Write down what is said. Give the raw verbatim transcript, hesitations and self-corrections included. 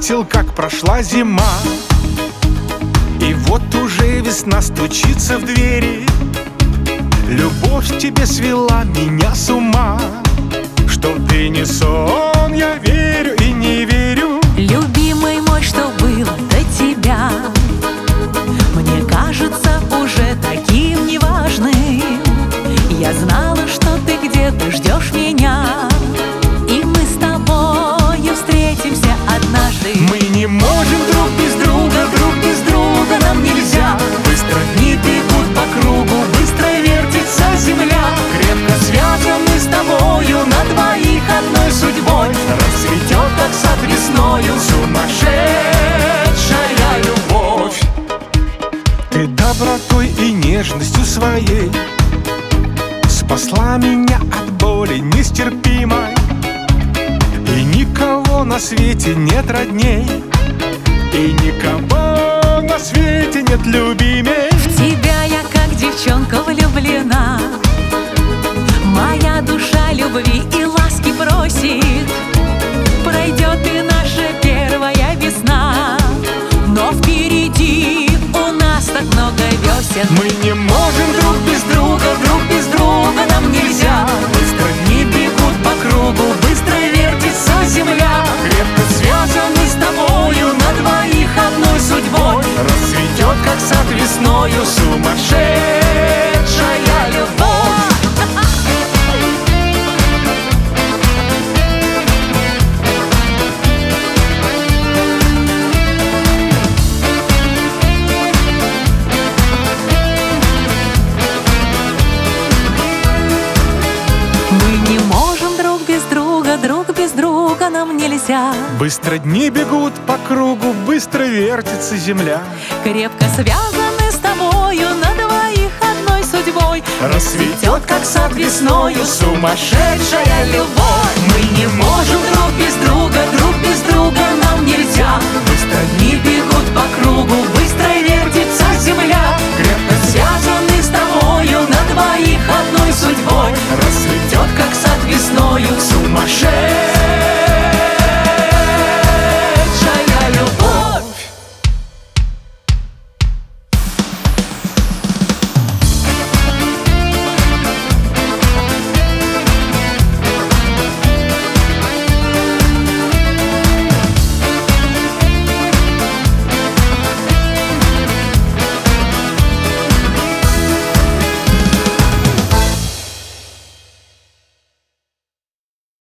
заметил, как прошла зима, и вот уже весна стучится в двери. Любовь тебе свела меня с ума, что ты не сон, я верю и не верю. Любимый мой, что было до тебя, мне кажется уже таким неважным. Я знала, что ты где-то ждешь меня, и мы с тобою встретимся однажды. Мы не можем друг без друга, друг без друга нам нельзя. Быстро дни бегут по кругу, быстро вертится земля. Крепко связаны с тобою, на двоих одной судьбой. Расцветет, как сад весною, сумасшедшая любовь. Ты добротой и нежностью своей спасла меня от боли нестерпимой, и никого на свете нет родней, и никого на свете нет любимей. В тебя я как девчонка влюблена, моя душа любви и ласки просит. Пройдет и наша первая весна, но впереди у нас так много весен. Мы не можем друг без друга, друг без друга нам нельзя. Быстро дни бегут по кругу, быстро вертится земля. Крепко связаны с тобою, на двоих одной судьбой. Расцветет, как сад весною, сумасшедшая любовь. Друг без друга нам нельзя. Быстро дни бегут по кругу, быстро вертится земля. Крепко связаны с тобою, на двоих одной судьбой. Расцветет, как сад весною, сумасшедшая любовь. Мы не можем друг без друга, друг без друга нам нельзя. Быстро дни бегут по кругу,